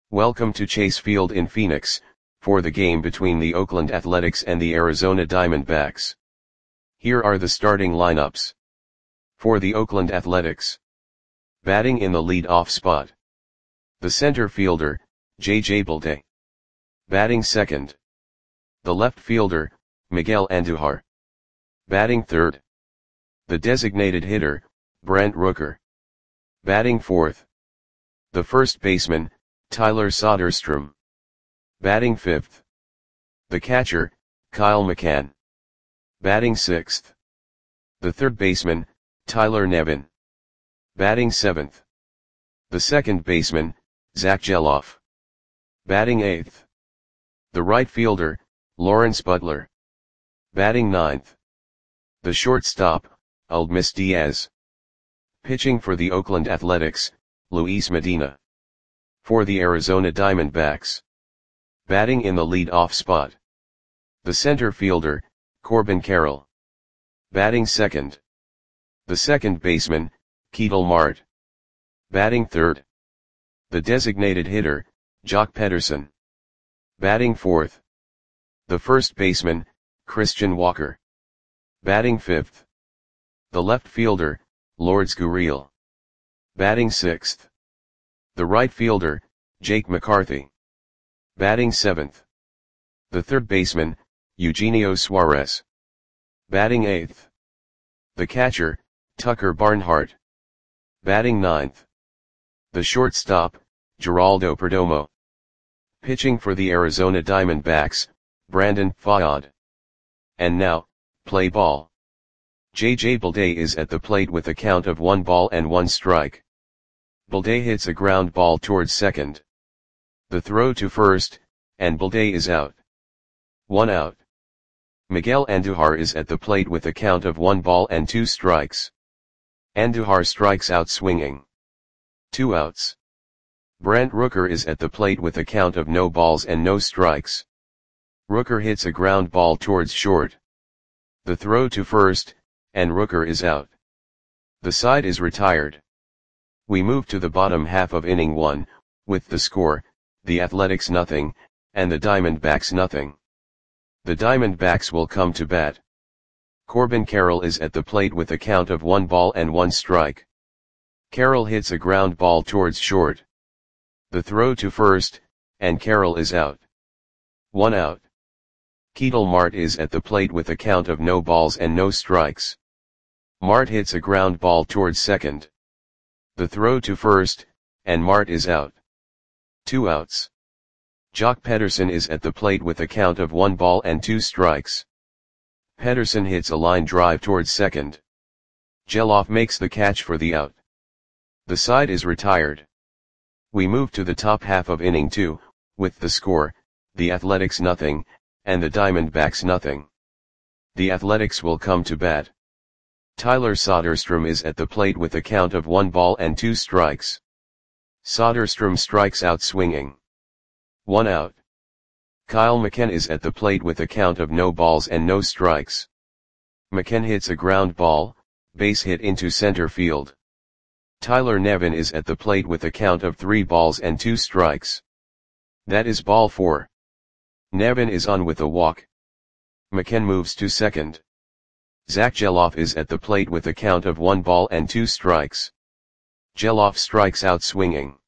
Welcome to Chase Field in Phoenix, for the game between the Oakland Athletics and the Arizona Diamondbacks. Here are the starting lineups. For the Oakland Athletics. Batting in the lead-off spot. The center fielder, J.J. Bleday. Batting second. The left fielder, Miguel Andujar. Batting third. The designated hitter, Brent Rooker. Batting fourth. The first baseman, Tyler Soderstrom. Batting fifth. The catcher, Kyle McCann. Batting sixth. The third baseman, Tyler Nevin. Batting seventh. The second baseman, Zach Gelof. Batting eighth. The right fielder, Lawrence Butler. Batting ninth. The shortstop, Aledmys Diaz. Pitching for the Oakland Athletics, Luis Medina. For the Arizona Diamondbacks. Batting in the lead-off spot. The center fielder, Corbin Carroll. Batting second. The second baseman, Ketel Marte. Batting third. The designated hitter, Joc Pederson. Batting fourth. The first baseman, Christian Walker. Batting fifth. The left fielder, Lourdes Gurriel. Batting sixth. The right fielder, Jake McCarthy. Batting seventh. The third baseman, Eugenio Suarez. Batting eighth. The catcher, Tucker Barnhart. Batting ninth. The shortstop, Geraldo Perdomo. Pitching for the Arizona Diamondbacks, Brandon Pfaadt. And now, play ball. J.J. Bleday is at the plate with a count of 1 strike. Bleday hits a ground ball towards second. The throw to first, and Bleday is out. 1 out. Miguel Andujar is at the plate with a count of 1 strikes. Andujar strikes out swinging. 2 outs. Brent Rooker is at the plate with a count of no strikes. Rooker hits a ground ball towards short. The throw to first, and Rooker is out. The side is retired. We move to the bottom half of inning 1, with the score, the Athletics 0, and the Diamondbacks 0. The Diamondbacks will come to bat. Corbin Carroll is at the plate with a count of 1 strike. Carroll hits a ground ball towards short. The throw to first, and Carroll is out. 1 out. Ketel Marte is at the plate with a count of no strikes. Marte hits a ground ball towards second. The throw to first, and Marte is out. 2 outs. Joc Pederson is at the plate with a count of 1 strikes. Pederson hits a line drive towards second. Gelof makes the catch for the out. The side is retired. We move to the top half of inning 2, with the score, the Athletics 0, and the Diamondbacks 0. The Athletics will come to bat. Tyler Soderstrom is at the plate with a count of 1 strikes. Soderstrom strikes out swinging. 1 out. Kyle McCann is at the plate with a count of no strikes. McCann hits a ground ball, base hit into center field. Tyler Nevin is at the plate with a count of 3 strikes. That is ball 4. Nevin is on with a walk. McCann moves to second. Zach Gelof is at the plate with a count of 1 strikes. Gelof strikes out swinging.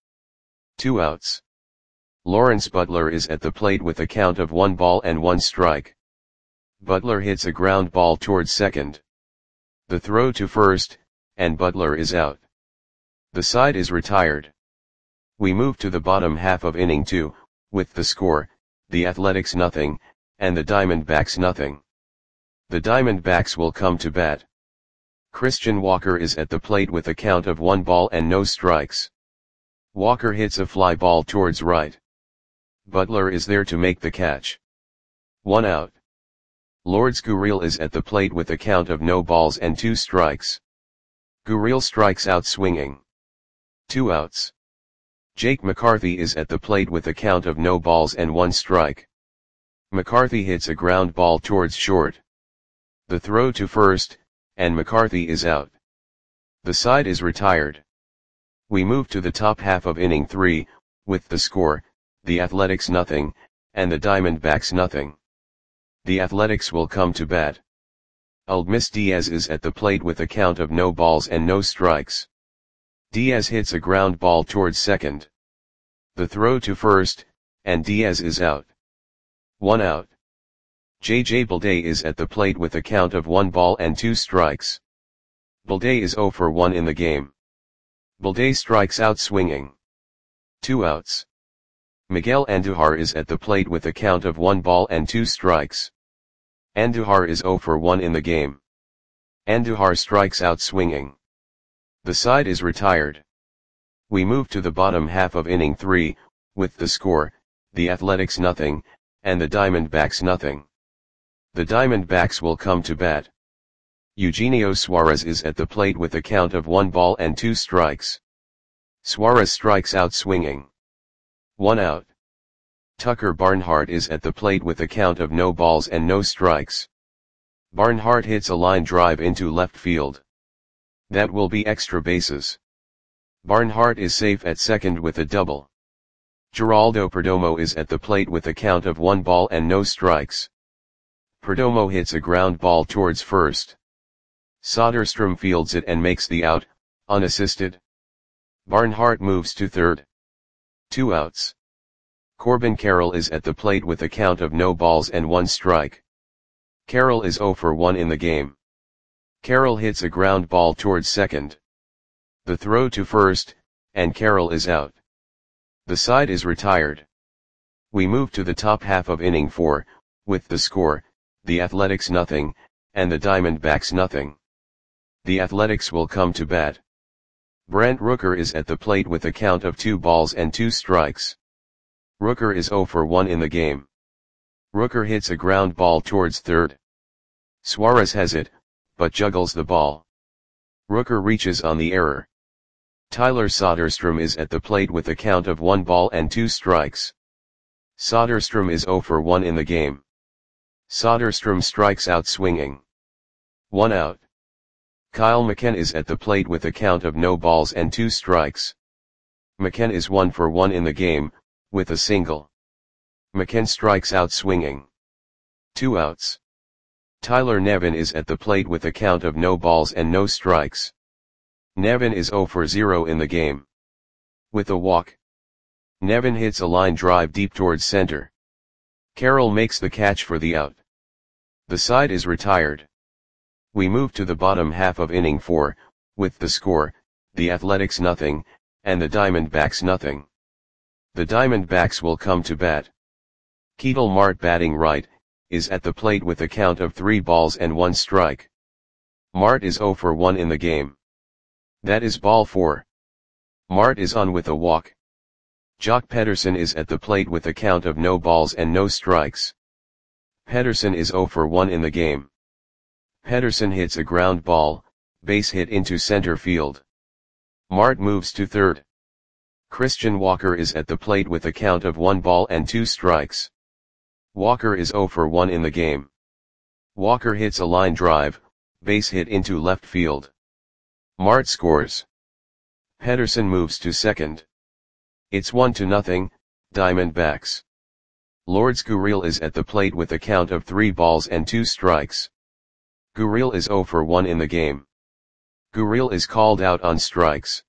2 outs. Lawrence Butler is at the plate with a count of 1 strike. Butler hits a ground ball towards second. The throw to first, and Butler is out. The side is retired. We move to the bottom half of inning 2, with the score, the Athletics 0, and the Diamondbacks 0. The Diamondbacks will come to bat. Christian Walker is at the plate with a count of 1 strikes. Walker hits a fly ball towards right. Butler is there to make the catch. 1 out. Lourdes Gurriel is at the plate with a count of no strikes. Gurriel strikes out swinging. 2 outs. Jake McCarthy is at the plate with a count of no strike. McCarthy hits a ground ball towards short. The throw to first, and McCarthy is out. The side is retired. We move to the top half of inning 3, with the score, the Athletics nothing, and the Diamondbacks nothing. The Athletics will come to bat. Uldmis Diaz is at the plate with a count of no balls and no strikes. Diaz hits a ground ball towards second. The throw to first, and Diaz is out. 1 out. J.J. Bleday is at the plate with a count of 1 ball and 2 strikes. Bleday is 0 for 1 in the game. Bleday strikes out swinging. 2 outs. Miguel Andujar is at the plate with a count of 1 ball and 2 strikes. Andujar is 0 for 1 in the game. Andujar strikes out swinging. The side is retired. We move to the bottom half of inning 3, with the score, the Athletics nothing, and the Diamondbacks nothing. The Diamondbacks will come to bat. Eugenio Suarez is at the plate with a count of 1 ball and 2 strikes. Suarez strikes out swinging. 1 out. Tucker Barnhart is at the plate with a count of no balls and no strikes. Barnhart hits a line drive into left field. That will be extra bases. Barnhart is safe at second with a double. Geraldo Perdomo is at the plate with a count of 1 ball and no strikes. Perdomo hits a ground ball towards first. Soderstrom fields it and makes the out, unassisted. Barnhart moves to third. 2 outs. Corbin Carroll is at the plate with a count of no balls and 1 strike. Carroll is 0 for 1 in the game. Carroll hits a ground ball towards second. The throw to first, and Carroll is out. The side is retired. We move to the top half of inning 4, with the score, the Athletics nothing, and the Diamondbacks nothing. The Athletics will come to bat. Brent Rooker is at the plate with a count of 2 balls and 2 strikes. Rooker is 0 for 1 in the game. Rooker hits a ground ball towards third. Suarez has it, but juggles the ball. Rooker reaches on the error. Tyler Soderstrom is at the plate with a count of 1 ball and 2 strikes. Soderstrom is 0 for 1 in the game. Soderstrom strikes out swinging. 1 out. Kyle McKen is at the plate with a count of no balls and 2 strikes. McKen is 1 for 1 in the game, with a single. McKen strikes out swinging. 2 outs. Tyler Nevin is at the plate with a count of no balls and no strikes. Nevin is 0 for 0 in the game. With a walk. Nevin hits a line drive deep towards center. Carroll makes the catch for the out. The side is retired. We move to the bottom half of inning 4, with the score, the Athletics nothing, and the Diamondbacks nothing. The Diamondbacks will come to bat. Ketel Marte batting right, is at the plate with a count of 3 balls and 1 strike. Marte is 0 for 1 in the game. That is ball 4. Marte is on with a walk. Jock Pederson is at the plate with a count of no balls and no strikes. Pederson is 0 for 1 in the game. Pederson hits a ground ball, base hit into center field. Marte moves to third. Christian Walker is at the plate with a count of 1 ball and 2 strikes. Walker is 0 for 1 in the game. Walker hits a line drive, base hit into left field. Marte scores. Pederson moves to second. It's 1-0, Diamondbacks. Lourdes Gurriel is at the plate with a count of 3 balls and 2 strikes. Gurriel is 0 for 1 in the game. Gurriel is called out on strikes.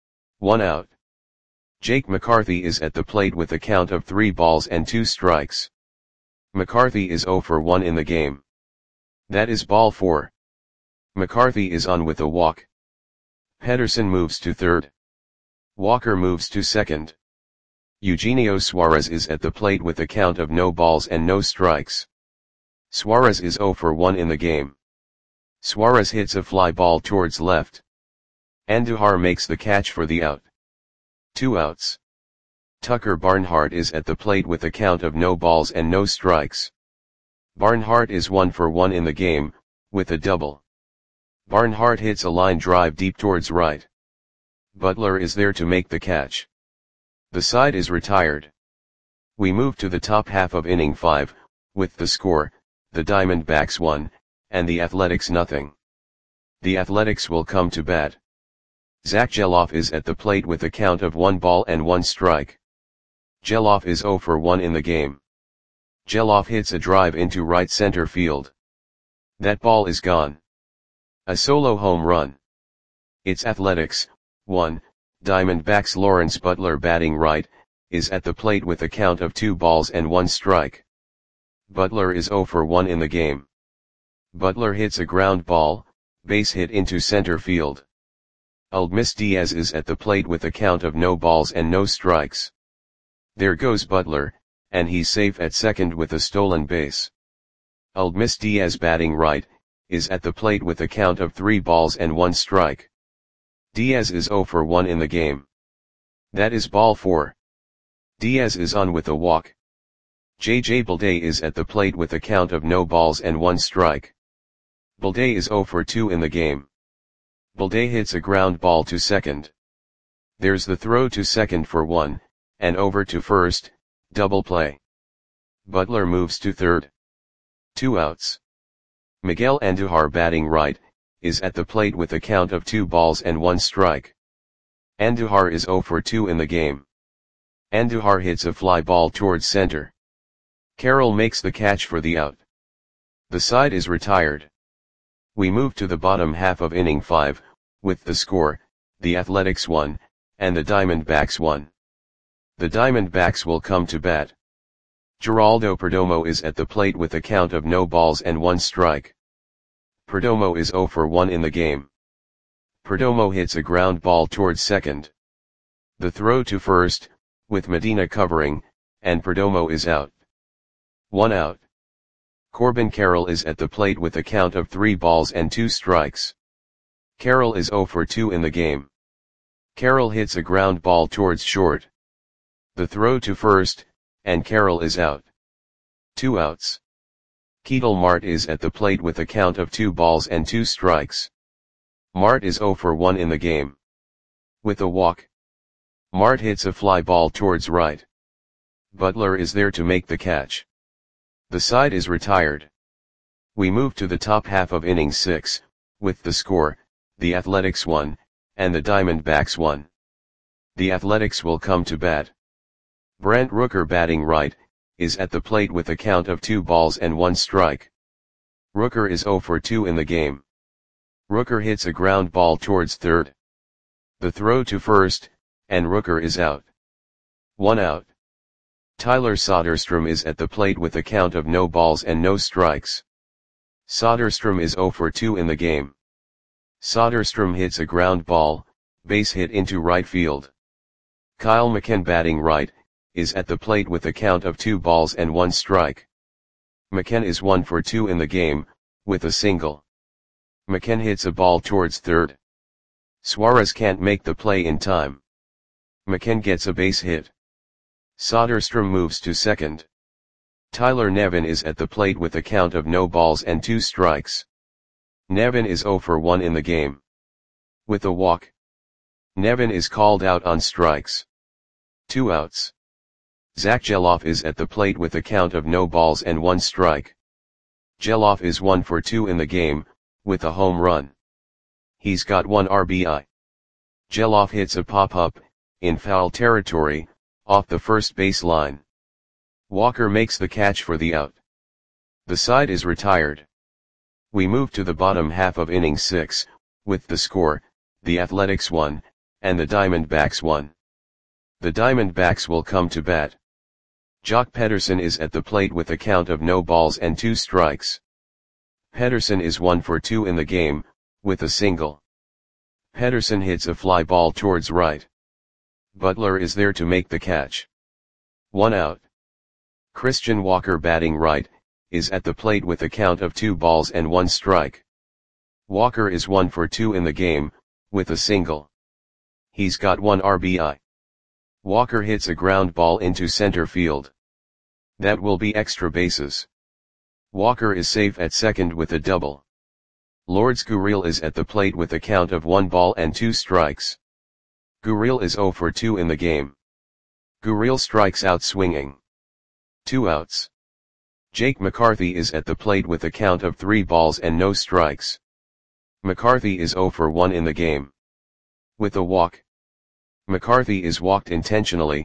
1 out. Jake McCarthy is at the plate with a count of 3 balls and 2 strikes. McCarthy is 0 for 1 in the game. That is ball 4. McCarthy is on with a walk. Pederson moves to third. Walker moves to second. Eugenio Suarez is at the plate with a count of no balls and no strikes. Suarez is 0 for 1 in the game. Suarez hits a fly ball towards left. Andujar makes the catch for the out. 2 outs. Tucker Barnhart is at the plate with a count of no balls and no strikes. Barnhart is 1 for 1 in the game, with a double. Barnhart hits a line drive deep towards right. Butler is there to make the catch. The side is retired. We move to the top half of inning 5, with the score, the Diamondbacks 1, and the Athletics nothing. The Athletics will come to bat. Zach Geloff is at the plate with a count of 1 ball and 1 strike. Geloff is 0 for 1 in the game. Geloff hits a drive into right center field. That ball is gone. A solo home run. It's Athletics, 1, Diamondbacks. Lawrence Butler, batting right, is at the plate with a count of 2 balls and 1 strike. Butler is 0 for 1 in the game. Butler hits a ground ball, base hit into center field. Aledmys Diaz is at the plate with a count of no balls and no strikes. There goes Butler, and he's safe at second with a stolen base. Aledmys Diaz, batting right, is at the plate with a count of 3 balls and 1 strike. Diaz is 0 for 1 in the game. That is ball 4. Diaz is on with a walk. J.J. Bleday is at the plate with a count of no balls and 1 strike. Bleday is 0 for 2 in the game. Bleday hits a ground ball to second. There's the throw to second for 1, and over to first, double play. Butler moves to third. 2 outs. Miguel Andujar, batting right, is at the plate with a count of 2 balls and 1 strike. Andujar is 0 for 2 in the game. Andujar hits a fly ball towards center. Carroll makes the catch for the out. The side is retired. We move to the bottom half of inning 5, with the score, the Athletics 1, and the Diamondbacks 1. The Diamondbacks will come to bat. Geraldo Perdomo is at the plate with a count of no balls and 1 strike. Perdomo is 0 for 1 in the game. Perdomo hits a ground ball towards second. The throw to first, with Medina covering, and Perdomo is out. 1 out. Corbin Carroll is at the plate with a count of 3 balls and 2 strikes. Carroll is 0 for 2 in the game. Carroll hits a ground ball towards short. The throw to first, and Carroll is out. 2 outs. Ketel Marte is at the plate with a count of 2 balls and 2 strikes. Marte is 0 for 1 in the game. With a walk. Marte hits a fly ball towards right. Butler is there to make the catch. The side is retired. We move to the top half of inning 6, with the score, the Athletics 1, and the Diamondbacks 1. The Athletics will come to bat. Brent Rooker, batting right, is at the plate with a count of 2 balls and 1 strike. Rooker is 0 for 2 in the game. Rooker hits a ground ball towards third. The throw to first, and Rooker is out. 1 out. Tyler Soderstrom is at the plate with a count of no balls and no strikes. Soderstrom is 0 for 2 in the game. Soderstrom hits a ground ball, base hit into right field. Kyle McCann, batting right, is at the plate with a count of 2 balls and 1 strike. McCann is 1 for 2 in the game, with a single. McCann hits a ball towards third. Suarez can't make the play in time. McCann gets a base hit. Soderstrom moves to second. Tyler Nevin is at the plate with a count of no balls and 2 strikes. Nevin is 0 for 1 in the game. With a walk. Nevin is called out on strikes. 2 outs. Zach Geloff is at the plate with a count of no balls and 1 strike. Geloff is 1 for 2 in the game, with a home run. He's got 1 RBI. Geloff hits a pop-up, in foul territory, off the first base line. Walker makes the catch for the out. The side is retired. We move to the bottom half of inning 6, with the score, the Athletics 1, and the Diamondbacks 1. The Diamondbacks will come to bat. Jock Pederson is at the plate with a count of no balls and 2 strikes. Pederson is 1 for 2 in the game, with a single. Pederson hits a fly ball towards right. Butler is there to make the catch. 1 out. Christian Walker, batting right, is at the plate with a count of 2 balls and 1 strike. Walker is 1 for 2 in the game, with a single. He's got 1 RBI. Walker hits a ground ball into center field. That will be extra bases. Walker is safe at second with a double. Lourdes Gurriel is at the plate with a count of 1 ball and 2 strikes. Gurriel is 0 for 2 in the game. Gurriel strikes out swinging. 2 outs. Jake McCarthy is at the plate with a count of 3 balls and no strikes. McCarthy is 0 for 1 in the game. With a walk. McCarthy is walked intentionally,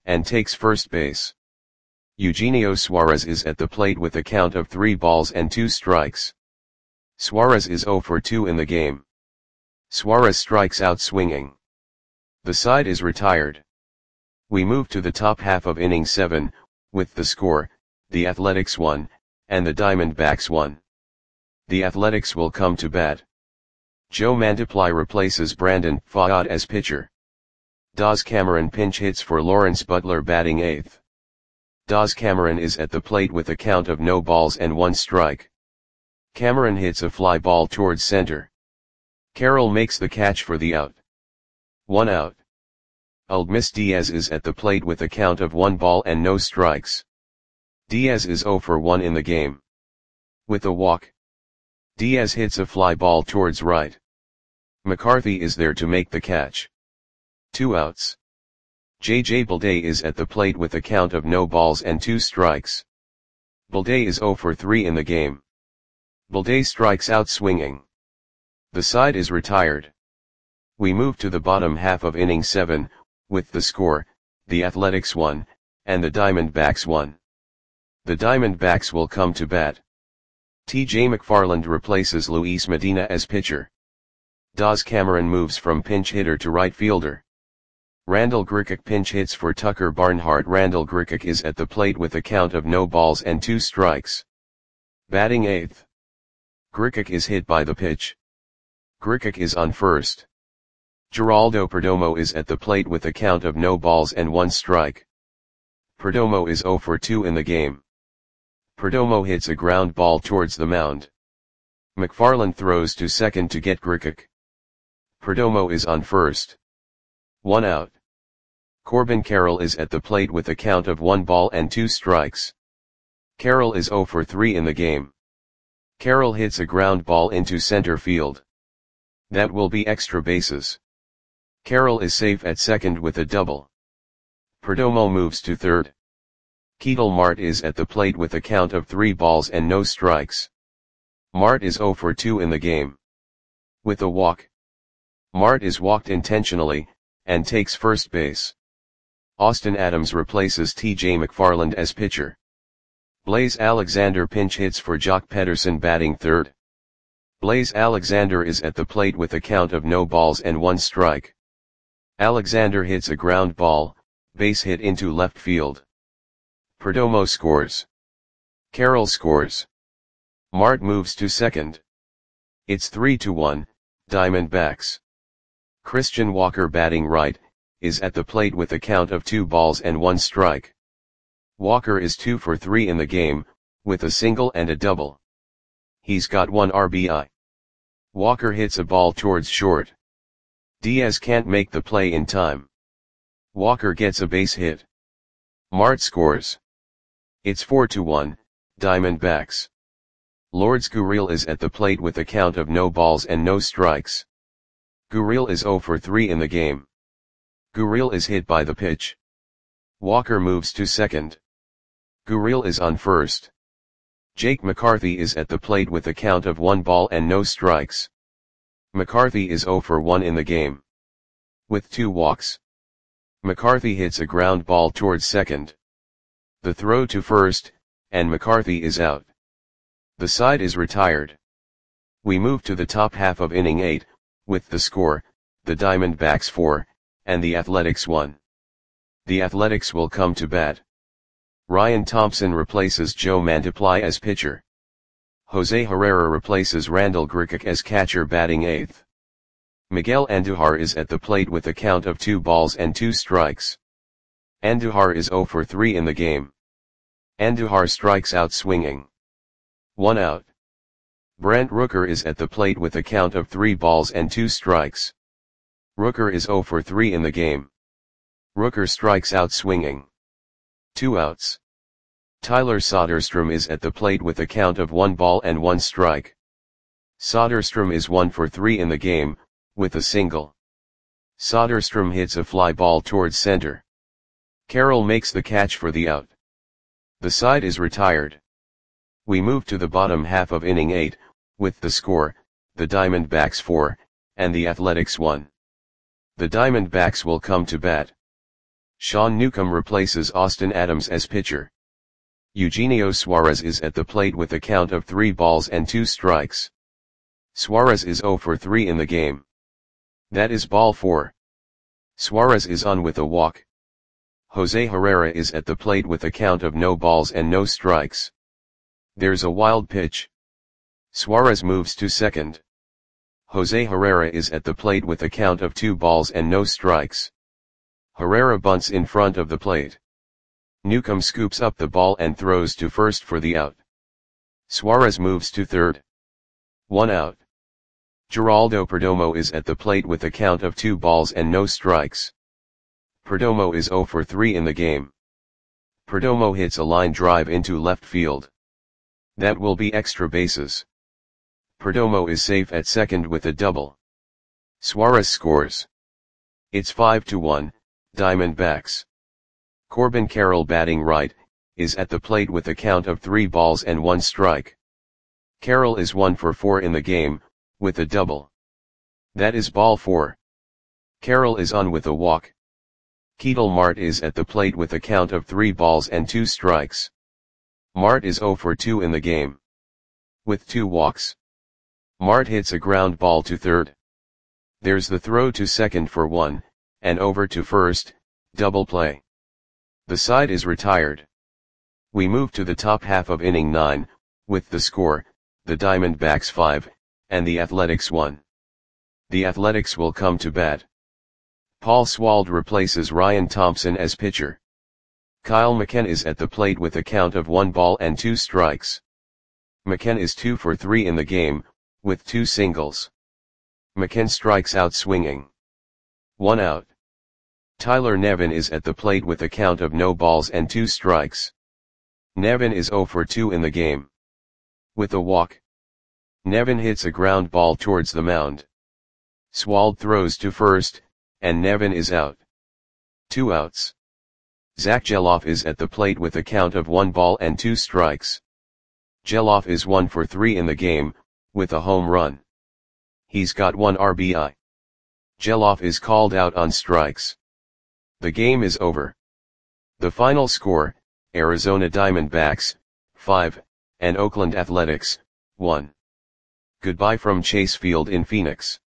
and takes first base. Eugenio Suarez is at the plate with a count of 3 balls and 2 strikes. Suarez is 0 for 2 in the game. Suarez strikes out swinging. The side is retired. We move to the top half of inning 7, with the score, the Athletics 1, and the Diamondbacks 1. The Athletics will come to bat. Joe Mantiply replaces Brandon Pfaadt as pitcher. Daz Cameron pinch hits for Lawrence Butler batting 8th. Daz Cameron is at the plate with a count of no balls and 1 strike. Cameron hits a fly ball towards center. Carroll makes the catch for the out. 1 out. Uldmis Diaz is at the plate with a count of 1 ball and no strikes. Diaz is 0 for 1 in the game. With a walk, Diaz hits a fly ball towards right. McCarthy is there to make the catch. 2 outs. J.J. Bleday is at the plate with a count of no balls and 2 strikes. Bleday is 0 for 3 in the game. Bleday strikes out swinging. The side is retired. We move to the bottom half of inning 7, with the score, the Athletics 1, and the Diamondbacks 1. The Diamondbacks will come to bat. T.J. McFarland replaces Luis Medina as pitcher. Daz Cameron moves from pinch hitter to right fielder. Randall Grichuk pinch hits for Tucker Barnhart. Randall Grichuk is at the plate with a count of no balls and 2 strikes. Batting 8th. Grichuk is hit by the pitch. Grichuk is on first. Geraldo Perdomo is at the plate with a count of no balls and 1 strike. Perdomo is 0 for 2 in the game. Perdomo hits a ground ball towards the mound. McFarland throws to second to get Grichuk. Perdomo is on first. 1 out. Corbin Carroll is at the plate with a count of 1 ball and 2 strikes. Carroll is 0 for 3 in the game. Carroll hits a ground ball into center field. That will be extra bases. Carroll is safe at second with a double. Perdomo moves to third. Ketel Marte is at the plate with a count of 3 balls and no strikes. Marte is 0 for 2 in the game. With a walk, Marte is walked intentionally, and takes first base. Austin Adams replaces T.J. McFarland as pitcher. Blaze Alexander pinch hits for Jock Pederson batting third. Blaze Alexander is at the plate with a count of no balls and 1 strike. Alexander hits a ground ball, base hit into left field. Perdomo scores. Carroll scores. Marte moves to second. It's 3-1, Diamondbacks. Christian Walker batting right, is at the plate with a count of 2 balls and 1 strike. Walker is 2 for 3 in the game, with a single and a double. He's got 1 RBI. Walker hits a ball towards short. Diaz can't make the play in time. Walker gets a base hit. Marte scores. It's 4-1, Diamondbacks. Lourdes Gurriel is at the plate with a count of no balls and no strikes. Gurriel is 0 for 3 in the game. Gurriel is hit by the pitch. Walker moves to second. Gurriel is on first. Jake McCarthy is at the plate with a count of 1 ball and no strikes. McCarthy is 0 for 1 in the game. With 2 walks, McCarthy hits a ground ball towards second. The throw to first, and McCarthy is out. The side is retired. We move to the top half of inning 8, with the score, the Diamondbacks 4, and the Athletics 1. The Athletics will come to bat. Ryan Thompson replaces Joe Mantiply as pitcher. Jose Herrera replaces Randall Grichuk as catcher batting 8th. Miguel Andujar is at the plate with a count of 2 balls and 2 strikes. Andujar is 0 for 3 in the game. Andujar strikes out swinging. 1 out. Brent Rooker is at the plate with a count of 3 balls and 2 strikes. Rooker is 0 for 3 in the game. Rooker strikes out swinging. 2 outs. Tyler Soderstrom is at the plate with a count of 1 ball and 1 strike. Soderstrom is 1 for 3 in the game, with a single. Soderstrom hits a fly ball towards center. Carroll makes the catch for the out. The side is retired. We move to the bottom half of inning 8, with the score, the Diamondbacks 4, and the Athletics 1. The Diamondbacks will come to bat. Sean Newcomb replaces Austin Adams as pitcher. Eugenio Suarez is at the plate with a count of 3 balls and 2 strikes. Suarez is 0 for 3 in the game. That is ball 4. Suarez is on with a walk. Jose Herrera is at the plate with a count of no balls and no strikes. There's a wild pitch. Suarez moves to second. Jose Herrera is at the plate with a count of 2 balls and no strikes. Herrera bunts in front of the plate. Newcomb scoops up the ball and throws to first for the out. Suarez moves to third. 1 out. Geraldo Perdomo is at the plate with a count of 2 balls and no strikes. Perdomo is 0 for 3 in the game. Perdomo hits a line drive into left field. That will be extra bases. Perdomo is safe at second with a double. Suarez scores. It's 5-1, Diamondbacks. Corbin Carroll, batting right, is at the plate with a count of 3 balls and 1 strike. Carroll is 1 for 4 in the game, with a double. That is ball 4. Carroll is on with a walk. Ketel Marte is at the plate with a count of 3 balls and 2 strikes. Marte is 0 for 2 in the game. With 2 walks. Marte hits a ground ball to third. There's the throw to second for 1, and over to first, double play. The side is retired. We move to the top half of inning 9, with the score, the Diamondbacks 5, and the Athletics 1. The Athletics will come to bat. Paul Swald replaces Ryan Thompson as pitcher. Kyle McKen is at the plate with a count of 1 ball and 2 strikes. McKen is 2 for 3 in the game, with 2 singles. McKen strikes out swinging. 1 out. Tyler Nevin is at the plate with a count of no balls and 2 strikes. Nevin is 0 for 2 in the game. With a walk. Nevin hits a ground ball towards the mound. Swald throws to first, and Nevin is out. 2 outs. Zach Geloff is at the plate with a count of 1 ball and 2 strikes. Geloff is 1 for 3 in the game, with a home run. He's got 1 RBI. Geloff is called out on strikes. The game is over. The final score, Arizona Diamondbacks, 5, and Oakland Athletics, 1. Goodbye from Chase Field in Phoenix.